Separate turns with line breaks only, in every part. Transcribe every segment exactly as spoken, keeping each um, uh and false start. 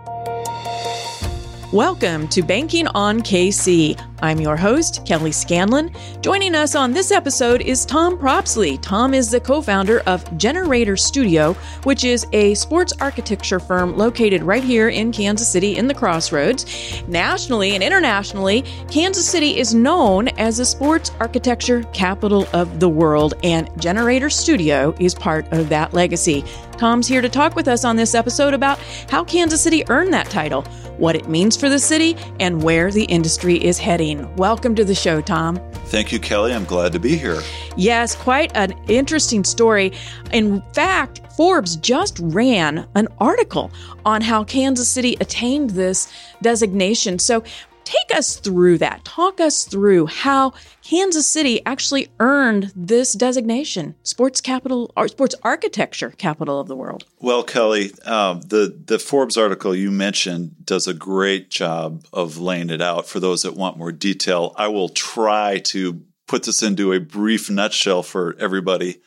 Welcome to Banking on K C. I'm your host, Kelly Scanlon. Joining us on this episode is Tom Propsley. Tom is the co-founder of Generator Studio, which is a sports architecture firm located right here in Kansas City in the Crossroads. Nationally and internationally, Kansas City is known as the sports architecture capital of the world, and Generator Studio is part of that legacy. Tom's here to talk with us on this episode about how Kansas City earned that title, what it means for the city, and where the industry is heading. Welcome to the show, Tom.
Thank you, Kelly. I'm glad to be here.
Yes, quite an interesting story. In fact, Forbes just ran an article on how Kansas City attained this designation. So take us through that. Talk us through how Kansas City actually earned this designation, sports capital or sports architecture capital of the world.
Well, Kelly, um, the the Forbes article you mentioned does a great job of laying it out. For those that want more detail, I will try to put this into a brief nutshell for everybody.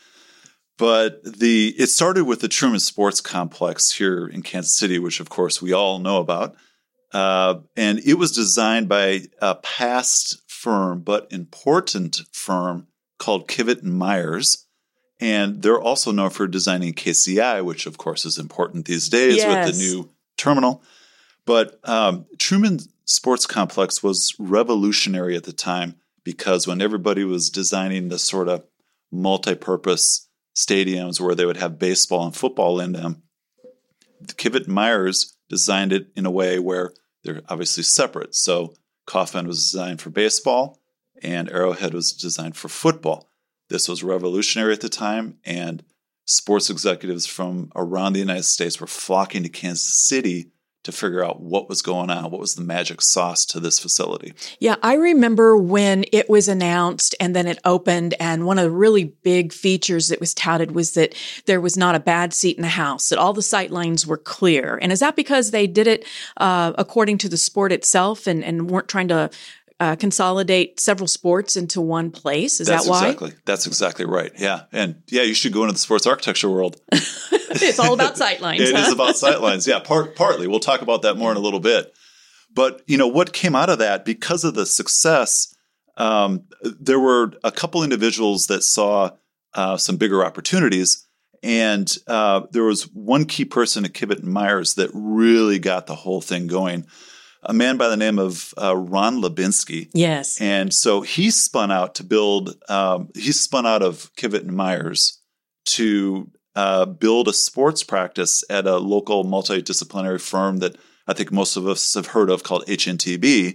But the it started with the Truman Sports Complex here in Kansas City, which of course we all know about. Uh, and it was designed by a past firm, but important firm called Kivett and Myers. And they're also known for designing K C I, which of course is important these days
yes.
with the new terminal. But um, Truman Sports Complex was revolutionary at the time because when everybody was designing the sort of multi-purpose stadiums where they would have baseball and football in them, Kivett and Myers designed it in a way where they're obviously separate. So Kauffman was designed for baseball and Arrowhead was designed for football. This was revolutionary at the time, and sports executives from around the United States were flocking to Kansas City to figure out what was going on, what was the magic sauce to this facility.
Yeah, I remember when it was announced and then it opened, and one of the really big features that was touted was that there was not a bad seat in the house, that all the sight lines were clear. And is that because they did it uh, according to the sport itself and, and weren't trying to Uh, consolidate several sports into one place? Is
That's
that why?
Exactly. That's exactly right. Yeah. And yeah, you should go into the sports architecture world.
It's all about sightlines.
It
huh?
is about sightlines. Yeah, part, partly. We'll talk about that more in a little bit. But, you know, what came out of that, because of the success, um, there were a couple individuals that saw uh, some bigger opportunities. And uh, there was one key person at Kivett and Myers that really got the whole thing going. A man by the name of uh, Ron Lubinsky.
Yes.
And so he spun out to build, um, he spun out of Kivett and Myers to uh, build a sports practice at a local multidisciplinary firm that I think most of us have heard of called H N T B.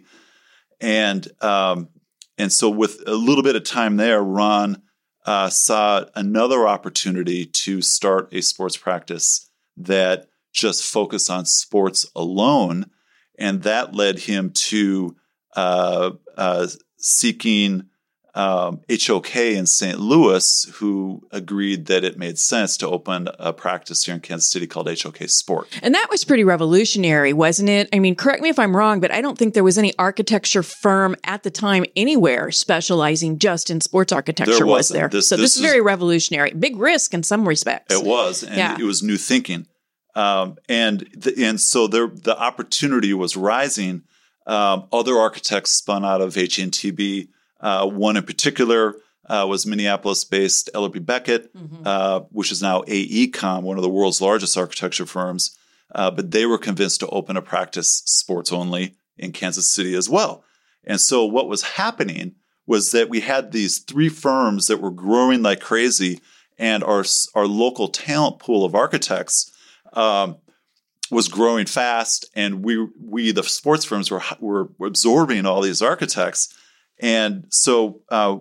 And, um, and so with a little bit of time there, Ron uh, saw another opportunity to start a sports practice that just focused on sports alone. And that led him to uh, uh, seeking um, H O K in Saint Louis, who agreed that it made sense to open a practice here in Kansas City called H O K Sport.
And that was pretty revolutionary, wasn't it? I mean, correct me if I'm wrong, but I don't think there was any architecture firm at the time anywhere specializing just in sports architecture,
there
was there?
This,
so this,
this
is very revolutionary. Big risk in some respects.
It was, and
yeah.
it was new thinking. Um, and the, and so there, the opportunity was rising. Um, other architects spun out of H N T B. Uh, one in particular uh, was Minneapolis-based Ellerbe Beckett, mm-hmm. uh, which is now A E Com, one of the world's largest architecture firms. Uh, but they were convinced to open a practice sports only in Kansas City as well. And so what was happening was that we had these three firms that were growing like crazy, and our our local talent pool of architects Um, was growing fast, and we we the sports firms were were absorbing all these architects, and so uh,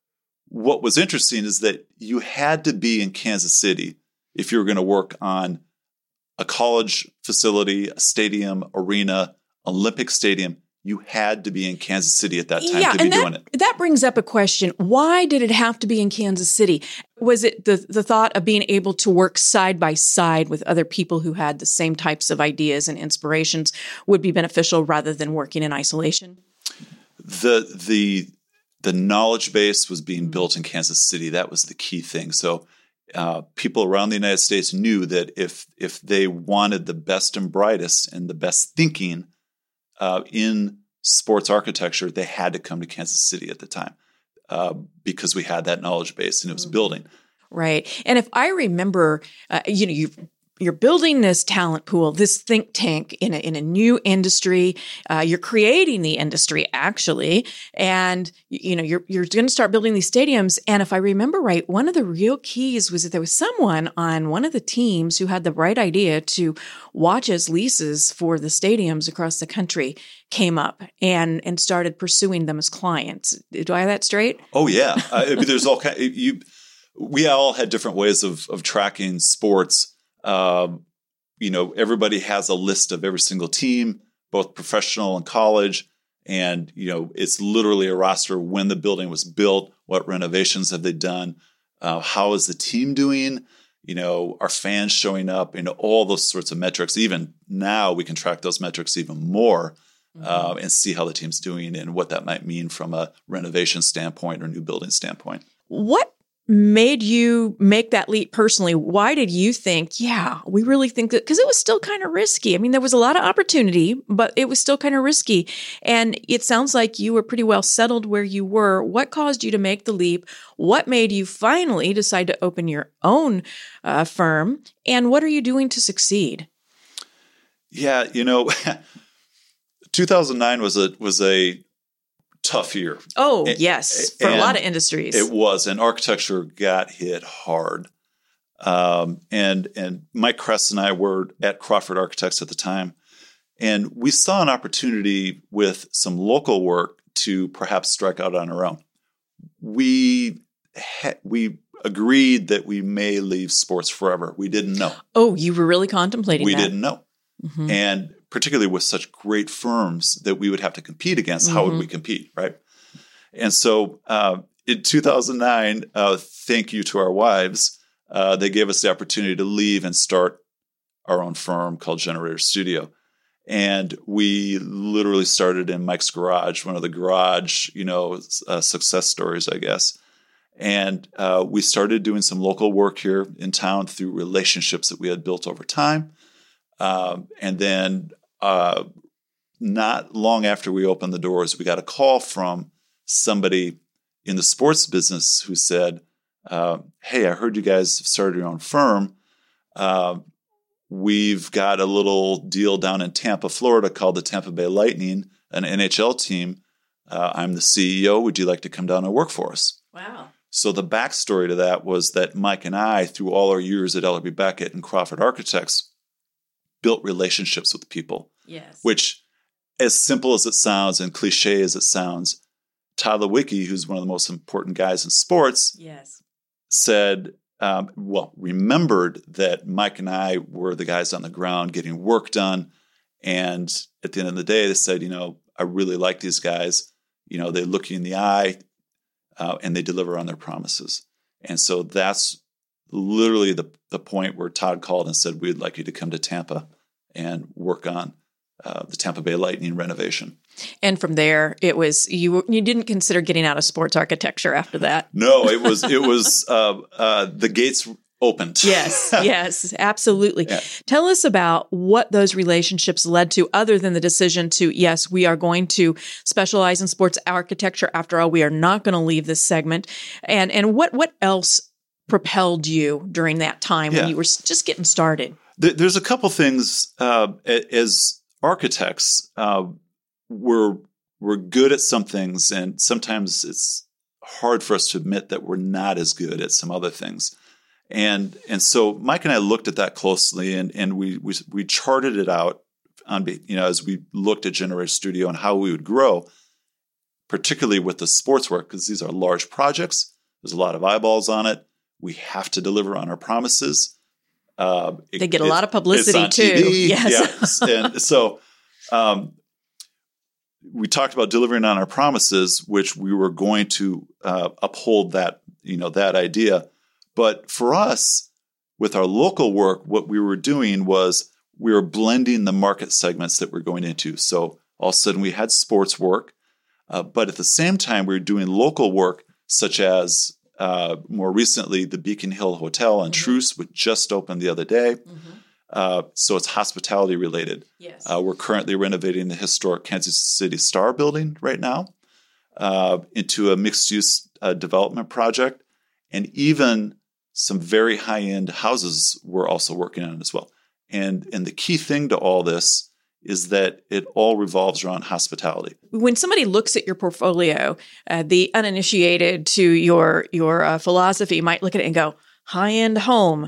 what was interesting is that you had to be in Kansas City if you were going to work on a college facility, a stadium, arena, Olympic stadium. You had to be in Kansas City at that time
yeah,
to be
and that,
doing it.
That brings up a question. Why did it have to be in Kansas City? Was it the, the thought of being able to work side by side with other people who had the same types of ideas and inspirations would be beneficial rather than working in isolation?
The the the knowledge base was being built in Kansas City. That was the key thing. So uh, people around the United States knew that if if they wanted the best and brightest and the best thinking uh, in sports architecture, they had to come to Kansas City at the time uh, because we had that knowledge base and it was building.
Right. And if I remember, uh, you know, you you're building this talent pool, this think tank in a, in a new industry. Uh, you're creating the industry actually, and you know you're you're going to start building these stadiums. And if I remember right, one of the real keys was that there was someone on one of the teams who had the bright idea to watch as leases for the stadiums across the country came up and and started pursuing them as clients. Do I have that straight?
Oh yeah, uh, I mean, there's all kind. You, we all had different ways of of tracking sports. Um, you know, everybody has a list of every single team, both professional and college. And, you know, it's literally a roster when the building was built, what renovations have they done, uh, how is the team doing, you know, are fans showing up, you know, all those sorts of metrics. Even now we can track those metrics even more mm-hmm. uh, and see how the team's doing and what that might mean from a renovation standpoint or new building standpoint.
What made you make that leap personally? Why did you think, yeah, we really think that, because it was still kind of risky. I mean, there was a lot of opportunity, but it was still kind of risky. And it sounds like you were pretty well settled where you were. What caused you to make the leap? What made you finally decide to open your own uh, firm? And what are you doing to succeed?
Yeah, you know, two thousand nine was a, was a, tough year.
Oh,
and,
yes, for a lot of industries.
It was, and architecture got hit hard. Um, and and Mike Kress and I were at Crawford Architects at the time, and we saw an opportunity with some local work to perhaps strike out on our own. We ha- we agreed that we may leave sports forever. We didn't know.
Oh, you were really contemplating
we
that?
We didn't know. Mm-hmm. And particularly with such great firms that we would have to compete against. Mm-hmm. How would we compete, right? And so uh, in two thousand nine, uh, thank you to our wives, uh, they gave us the opportunity to leave and start our own firm called Generator Studio. And we literally started in Mike's garage, one of the garage, you know, uh, success stories, I guess. And uh, we started doing some local work here in town through relationships that we had built over time. Um, and then uh, not long after we opened the doors, we got a call from somebody in the sports business who said, uh, hey, I heard you guys have started your own firm. Uh, we've got a little deal down in Tampa, Florida called the Tampa Bay Lightning, an N H L team. Uh, I'm the C E O. Would you like to come down and work for us?
Wow. So
the backstory to that was that Mike and I, through all our years at Ellerby Beckett and Crawford Architects, built relationships with people.
Yes.
Which, as simple as it sounds and cliche as it sounds, Todd Lewicki, who's one of the most important guys in sports,
yes,
said, um, well, remembered that Mike and I were the guys on the ground getting work done. And at the end of the day, they said, you know, I really like these guys. You know, they look you in the eye uh, and they deliver on their promises. And so that's literally the, the point where Todd called and said, we'd like you to come to Tampa and work on uh, the Tampa Bay Lightning renovation.
And from there, it was you. You didn't consider getting out of sports architecture after that.
No, it was it was uh, uh, the gates opened.
Yes, yes, absolutely.
Yeah.
Tell us about what those relationships led to, other than the decision to, yes, we are going to specialize in sports architecture. After all, we are not going to leave this segment. And and what what else propelled you during that time yeah. when you were just getting started?
There's a couple things uh, as architects. Uh, we're we're good at some things, and sometimes it's hard for us to admit that we're not as good at some other things. And and so Mike and I looked at that closely, and and we we we charted it out on you know as we looked at Generator Studio and how we would grow, particularly with the sports work, because these are large projects. There's a lot of eyeballs on it. We have to deliver on our promises. Uh, it,
they get a lot of publicity
it's on
too.
T V.
Yes,
yes. And so um, we talked about delivering on our promises, which we were going to uh, uphold that you know that idea. But for us, with our local work, what we were doing was we were blending the market segments that we're going into. So all of a sudden we had sports work, uh, but at the same time we were doing local work such as uh, more recently, the Beacon Hill Hotel on mm-hmm. Truce, which just opened the other day. Mm-hmm. Uh, so it's hospitality related.
Yes.
Uh, we're currently renovating the historic Kansas City Star building right now uh, into a mixed-use uh, development project. And even some very high-end houses we're also working on as well. And, and the key thing to all this is that it all revolves around hospitality.
When somebody looks at your portfolio, uh, the uninitiated to your, your uh, philosophy might look at it and go, high-end home,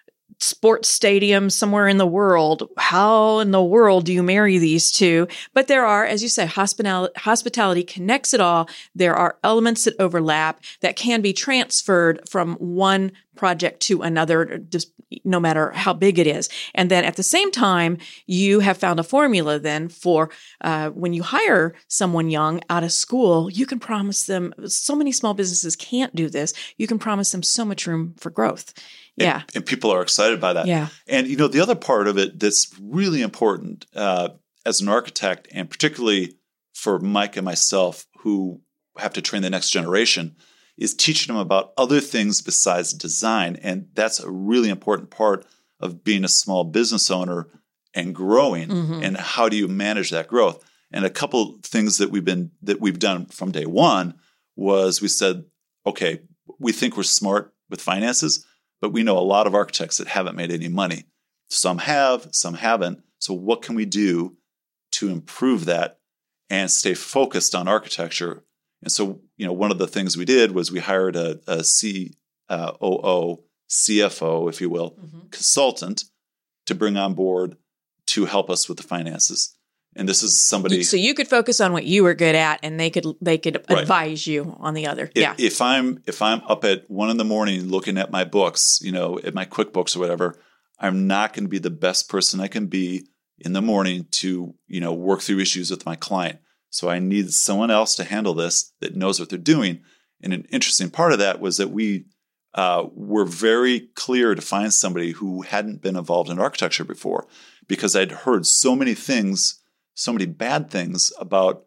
sports stadium somewhere in the world. How in the world do you marry these two? But there are, as you say, hospitality, hospitality connects it all. There are elements that overlap that can be transferred from one project to another, just no matter how big it is. And then at the same time, you have found a formula then for uh, when you hire someone young out of school, you can promise them, so many small businesses can't do this, you can promise them so much room for growth. Yeah.
And, and people are excited by that.
Yeah.
And, you know, the other part of it that's really important uh, as an architect, and particularly for Mike and myself who have to train the next generation, is teaching them about other things besides design. And that's a really important part of being a small business owner and growing. Mm-hmm. And how do you manage that growth? And a couple things that we've been that we've done from day one was we said, okay, we think we're smart with finances, but we know a lot of architects that haven't made any money. Some have, some haven't. So what can we do to improve that and stay focused on architecture? And so, you know, one of the things we did was we hired a, a C O O, C F O, if you will, mm-hmm. consultant to bring on board to help us with the finances. And this is somebody.
So you could focus on what you were good at, and they could they could right. advise you on the other.
If,
yeah.
If I'm if I'm up at one in the morning looking at my books, you know, at my QuickBooks or whatever, I'm not going to be the best person I can be in the morning to, you know, work through issues with my client. So I need someone else to handle this that knows what they're doing. And an interesting part of that was that we uh, were very clear to find somebody who hadn't been involved in architecture before, because I'd heard so many things, so many bad things about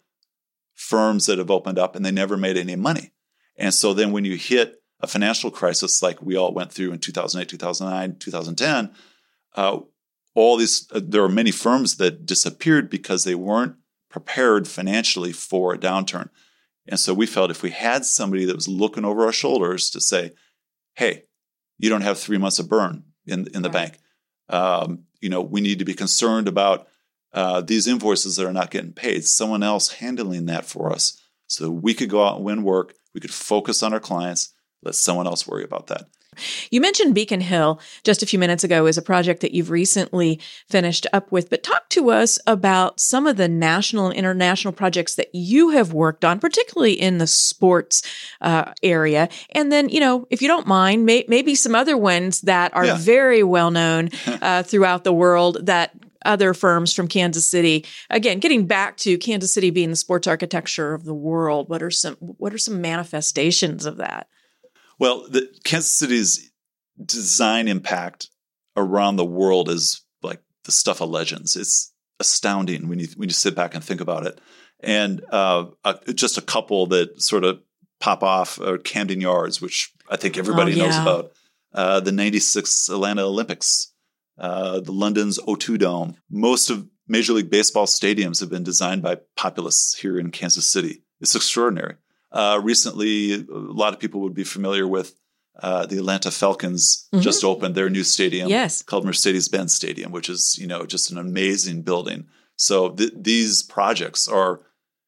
firms that have opened up and they never made any money. And so then when you hit a financial crisis like we all went through in two thousand eight, two thousand nine, two thousand ten, uh, all these uh, there are many firms that disappeared because they weren't prepared financially for a downturn. And so we felt if we had somebody that was looking over our shoulders to say, hey, you don't have three months of burn in, in the
right.
bank. Um, you know, we need to be concerned about uh, these invoices that are not getting paid. Someone else handling that for us so we could go out and win work. We could focus on our clients. Let someone else worry about that.
You mentioned Beacon Hill just a few minutes ago as a project that you've recently finished up with, but talk to us about some of the national and international projects that you have worked on, particularly in the sports uh, area. And then, you know, if you don't mind, may- maybe some other ones that are
yeah.
very well known uh, throughout the world that other firms from Kansas City, again, getting back to Kansas City being the sports architecture of the world. What are some, what are some manifestations of that?
Well, the Kansas City's design impact around the world is like the stuff of legends. It's astounding when you when you sit back and think about it. And uh, uh, just a couple that sort of pop off are Camden Yards, which I think everybody
oh, yeah.
knows about. Uh, the ninety-six Atlanta Olympics, uh, the London's O two Dome. Most of Major League Baseball stadiums have been designed by populists here in Kansas City. It's extraordinary. Uh, recently, a lot of people would be familiar with uh, the Atlanta Falcons mm-hmm. just opened their new stadium
yes.
called Mercedes-Benz Stadium, which is, you know, just an amazing building. So th- these projects are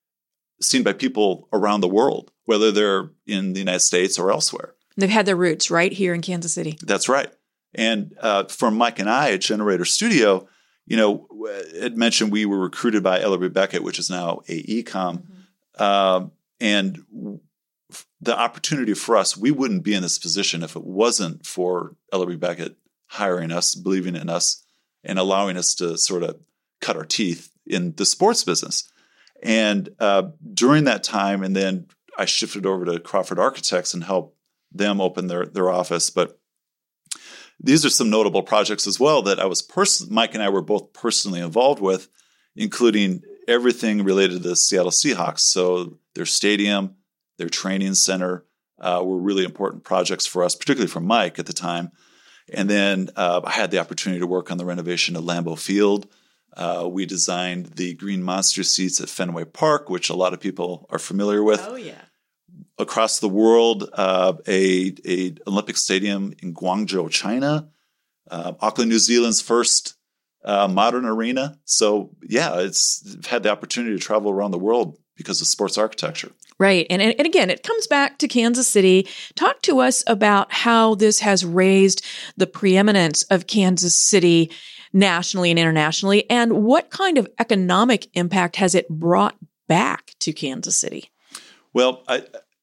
seen by people around the world, whether they're in the United States or elsewhere.
They've had their roots right here in Kansas City.
That's right. And uh, for Mike and I at Generator Studio, you know, it mentioned we were recruited by Ellery Beckett, which is now A E Com. Mm-hmm. Um, And the opportunity for us, we wouldn't be in this position if it wasn't for Ellery Beckett hiring us, believing in us, and allowing us to sort of cut our teeth in the sports business. And uh, during that time, and then I shifted over to Crawford Architects and helped them open their, their office. But these are some notable projects as well that I was person- Mike and I were both personally involved with, including everything related to the Seattle Seahawks. So their stadium, their training center, uh, were really important projects for us, particularly for Mike at the time. And then uh, I had the opportunity to work on the renovation of Lambeau Field. Uh, we designed the Green Monster seats at Fenway Park, which a lot of people are familiar with.
Oh, yeah.
Across the world, uh, a, a Olympic stadium in Guangzhou, China. Uh, Auckland, New Zealand's first uh, modern arena. So, yeah, it's I've had the opportunity to travel around the world because of sports architecture.
Right. And, and again, it comes back to Kansas City. Talk to us about how this has raised the preeminence of Kansas City nationally and internationally, and what kind of economic impact has it brought back to Kansas City?
Well, I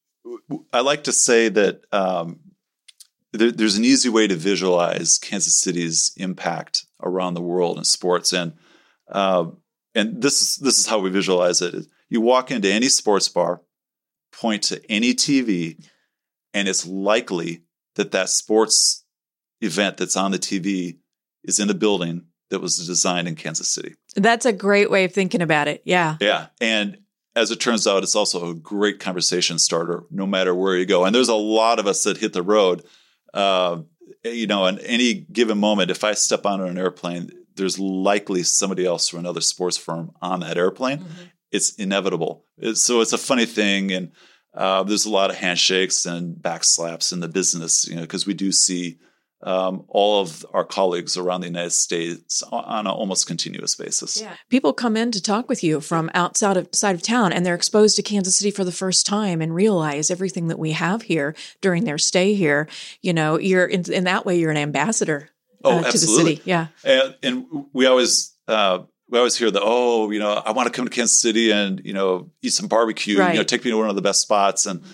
I like to say that um, there, there's an easy way to visualize Kansas City's impact around the world in sports, and uh, and this is this is how we visualize it. You walk into any sports bar, point to any T V, and it's likely that that sports event that's on the T V is in a building that was designed in Kansas City.
That's a great way of thinking about it. Yeah.
Yeah. And as it turns out, it's also a great conversation starter, no matter where you go. And there's a lot of us that hit the road. Uh, you know, in any given moment, if I step onto an airplane, there's likely somebody else from another sports firm on that airplane. Mm-hmm. It's inevitable. It's, so it's a funny thing. And uh, there's a lot of handshakes and backslaps in the business, you know, because we do see Um, all of our colleagues around the United States on an almost continuous basis.
Yeah. People come in to talk with you from outside of, outside of town, and they're exposed to Kansas City for the first time and realize everything that we have here during their stay here. You know, you're in, in that way, you're an ambassador uh,
oh,
to the city. Yeah.
And, and we always uh, we always hear that, oh, you know, I want to come to Kansas City and, you know, eat some barbecue,
right.
you know, take me to one of the best spots. And,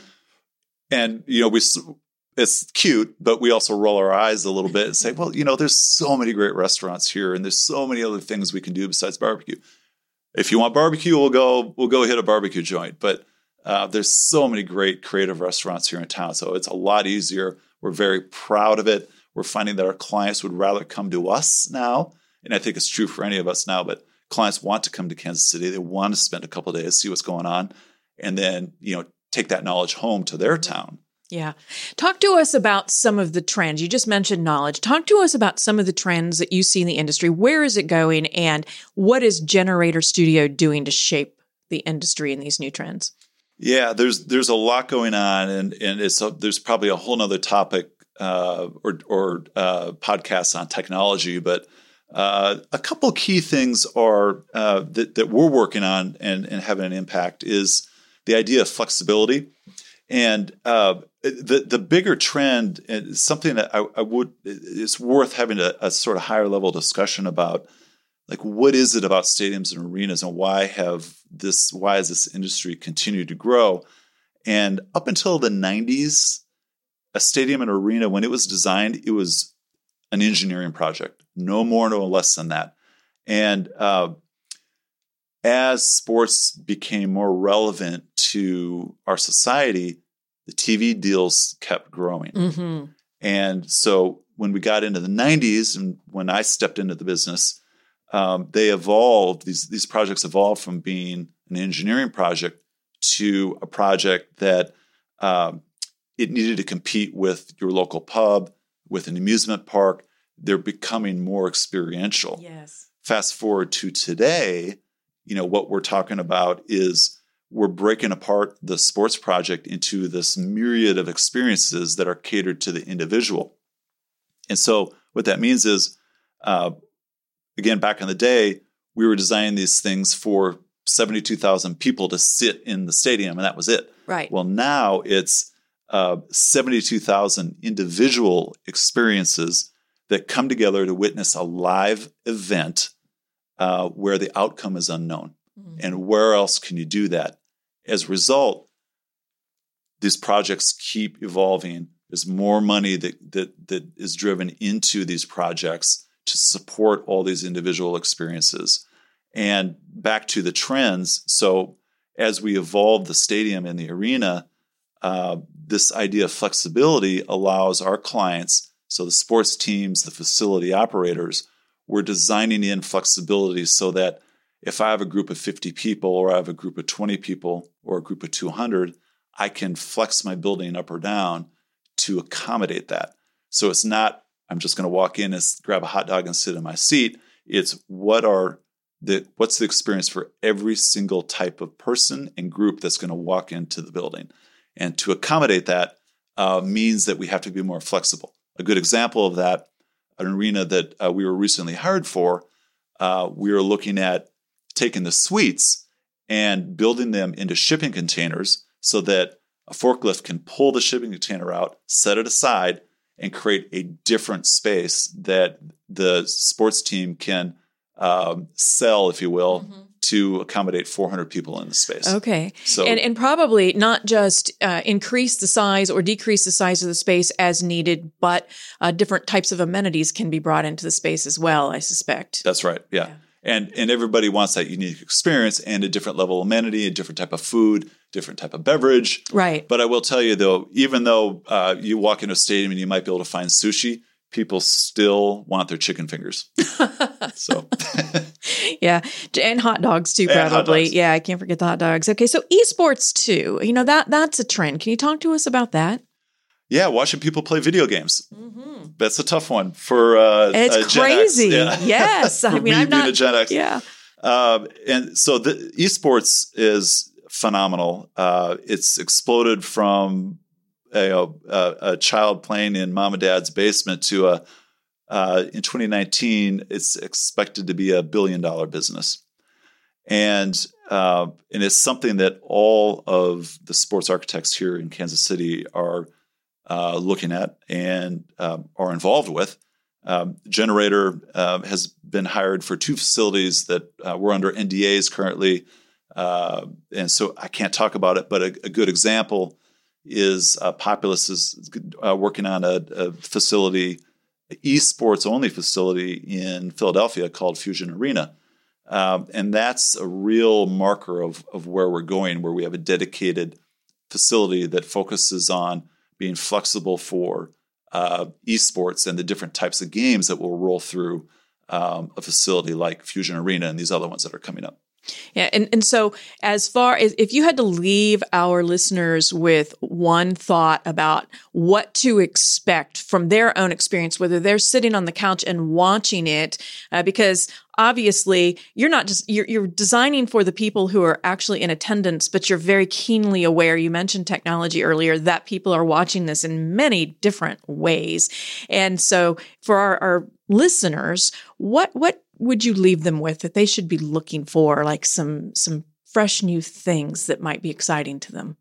and you know, we it's cute, but we also roll our eyes a little bit and say, well, you know, there's so many great restaurants here and there's so many other things we can do besides barbecue. If you want barbecue, we'll go, we'll go hit a barbecue joint. But uh, there's so many great creative restaurants here in town. So it's a lot easier. We're very proud of it. We're finding that our clients would rather come to us now. And I think it's true for any of us now, but clients want to come to Kansas City. They want to spend a couple of days, see what's going on, and then, you know, take that knowledge home to their town.
Yeah. Talk to us about some of the trends. You just mentioned knowledge. Talk to us about some of the trends that you see in the industry. Where is it going, and what is Generator Studio doing to shape the industry in these new trends?
Yeah, there's there's a lot going on, and and it's a, there's probably a whole nother topic uh, or or uh, podcasts on technology, but uh, a couple key things are uh, that that we're working on and and having an impact is the idea of flexibility. And uh, the the bigger trend is something that I, I would it's worth having a, a sort of higher level discussion about, like what is it about stadiums and arenas, and why have this why has this industry continued to grow? And up until the nineties, a stadium and arena, when it was designed, it was an engineering project, no more, no less than that. And uh, as sports became more relevant to our society, the T V deals kept growing.
Mm-hmm.
And so when we got into the nineties and when I stepped into the business, um, they evolved, these, these projects evolved from being an engineering project to a project that um, it needed to compete with your local pub, with an amusement park. They're becoming more experiential.
Yes.
Fast forward to today, you know, what we're talking about is we're breaking apart the sports project into this myriad of experiences that are catered to the individual. And so what that means is, uh, again, back in the day, we were designing these things for seventy-two thousand people to sit in the stadium, and that was it.
Right.
Well, now it's uh, seventy-two thousand individual experiences that come together to witness a live event uh, where the outcome is unknown. Mm-hmm. And where else can you do that? As a result, these projects keep evolving. There's more money that that that is driven into these projects to support all these individual experiences. And back to the trends. So as we evolve the stadium and the arena, uh, this idea of flexibility allows our clients, so the sports teams, the facility operators, we're designing in flexibility so that if I have a group of fifty people or I have a group of twenty people or a group of two hundred, I can flex my building up or down to accommodate that. So it's not, I'm just going to walk in and grab a hot dog and sit in my seat. It's what are the, what's the experience for every single type of person and group that's going to walk into the building. And to accommodate that uh, means that we have to be more flexible. A good example of that, an arena that uh, we were recently hired for, uh, we were looking at taking the suites and building them into shipping containers so that a forklift can pull the shipping container out, set it aside, and create a different space that the sports team can um, sell, if you will, mm-hmm. to accommodate four hundred people in the space.
Okay.
So,
and, and probably not just uh, increase the size or decrease the size of the space as needed, but uh, different types of amenities can be brought into the space as well, I suspect.
That's right. Yeah. yeah. And and everybody wants that unique experience and a different level of amenity, a different type of food, different type of beverage.
Right.
But I will tell you, though, even though uh, you walk into a stadium and you might be able to find sushi, people still want their chicken fingers. So,
yeah. And hot dogs, too,
and
probably.
Dogs.
Yeah, I can't forget the hot dogs. Okay, so esports, too. You know, that that's a trend. Can you talk to us about that?
Yeah, watching people play video games. Mm-hmm. That's a tough one for uh,
it's
uh, Gen
crazy.
X. Yeah.
Yes, I mean,
me
I'm
being
not
a Gen X.
Yeah,
um, and so the esports is phenomenal. Uh, it's exploded from a, a, a child playing in mom and dad's basement to a uh, in twenty nineteen. It's expected to be a billion dollar business, and uh, and it's something that all of the sports architects here in Kansas City are. Uh, looking at and um, are involved with. Um, Generator uh, has been hired for two facilities that uh, we're under N D As currently, uh, and so I can't talk about it. But a, a good example is uh, Populous is uh, working on a, a facility, an esports only facility in Philadelphia called Fusion Arena, um, and that's a real marker of of where we're going, where we have a dedicated facility that focuses on being flexible for uh, esports and the different types of games that will roll through um, a facility like Fusion Arena and these other ones that are coming up.
Yeah, and, and so as far as if you had to leave our listeners with one thought about what to expect from their own experience, whether they're sitting on the couch and watching it, uh, because obviously you're not just, you're, you're designing for the people who are actually in attendance, but you're very keenly aware, you mentioned technology earlier, that people are watching this in many different ways. And so for our, our listeners, what, what, would you leave them with that they should be looking for, like some some fresh new things that might be exciting to them?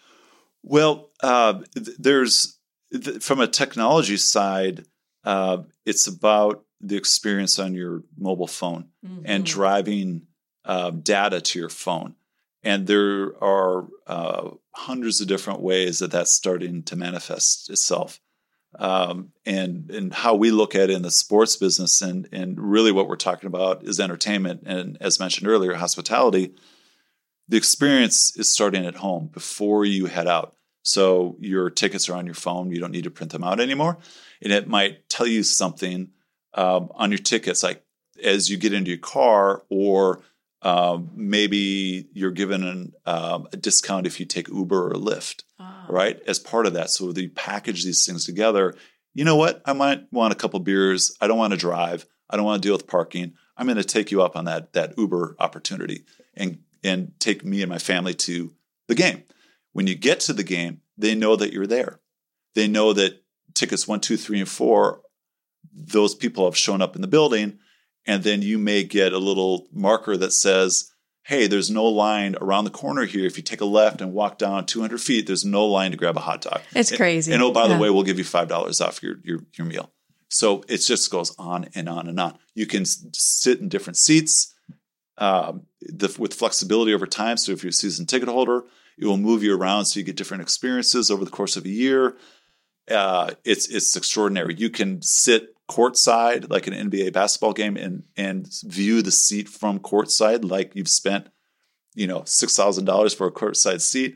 Well, uh, th- there's th- from a technology side, uh, it's about the experience on your mobile phone mm-hmm. and driving uh, data to your phone. And there are uh, hundreds of different ways that that's starting to manifest itself. Um, and and how we look at it in the sports business, and and really what we're talking about is entertainment, and as mentioned earlier, hospitality. The experience is starting at home before you head out. So your tickets are on your phone; you don't need to print them out anymore, and it might tell you something um, on your tickets, like as you get into your car, or um, maybe you're given an, um, a discount if you take Uber or Lyft. Right, as part of that. So they package these things together. You know what? I might want a couple beers. I don't want to drive. I don't want to deal with parking. I'm going to take you up on that that Uber opportunity and and take me and my family to the game. When you get to the game, they know that you're there. They know that tickets one, two, three, and four, those people have shown up in the building, and then you may get a little marker that says, hey, there's no line around the corner here. If you take a left and walk down two hundred feet, there's no line to grab a hot dog.
It's crazy.
And, and oh, by
yeah.
the way, we'll give you five dollars off your, your, your meal. So it just goes on and on and on. You can s- sit in different seats um, the, with flexibility over time. So if you're a season ticket holder, it will move you around so you get different experiences over the course of a year. Uh, it's it's extraordinary. You can sit courtside like an N B A basketball game and and view the seat from courtside like you've spent, you know, six thousand dollars for a courtside seat.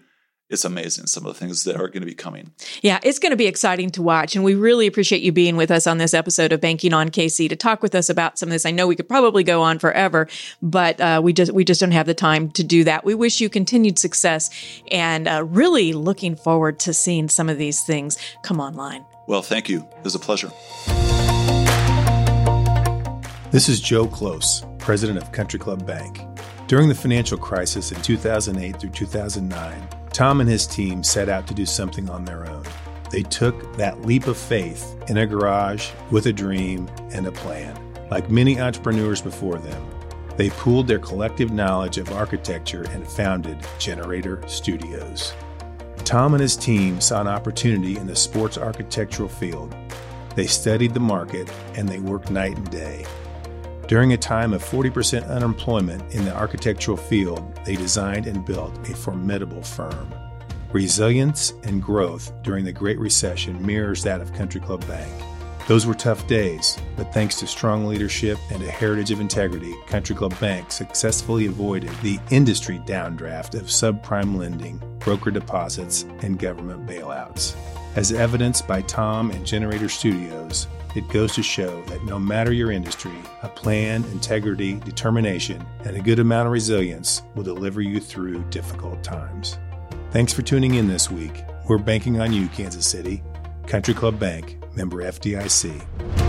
it's amazing, some of the things that are going to be coming.
Yeah, it's going to be exciting to watch. And we really appreciate you being with us on this episode of Banking on K C to talk with us about some of this. I know we could probably go on forever, but uh, we just we just don't have the time to do that. We wish you continued success and uh, really looking forward to seeing some of these things come online.
Well, thank you. It was a pleasure.
This is Joe Close, president of Country Club Bank. During the financial crisis in two thousand eight through two thousand nine, Tom and his team set out to do something on their own. They took that leap of faith in a garage with a dream and a plan. Like many entrepreneurs before them, they pooled their collective knowledge of architecture and founded Generator Studios. Tom and his team saw an opportunity in the sports architectural field. They studied the market and they worked night and day. During a time of forty percent unemployment in the architectural field, they designed and built a formidable firm. Resilience and growth during the Great Recession mirrors that of Country Club Bank. Those were tough days, but thanks to strong leadership and a heritage of integrity, Country Club Bank successfully avoided the industry downdraft of subprime lending, broker deposits, and government bailouts. As evidenced by Tom and Generator Studios, it goes to show that no matter your industry, a plan, integrity, determination, and a good amount of resilience will deliver you through difficult times. Thanks for tuning in this week. We're banking on you, Kansas City. Country Club Bank, member F D I C.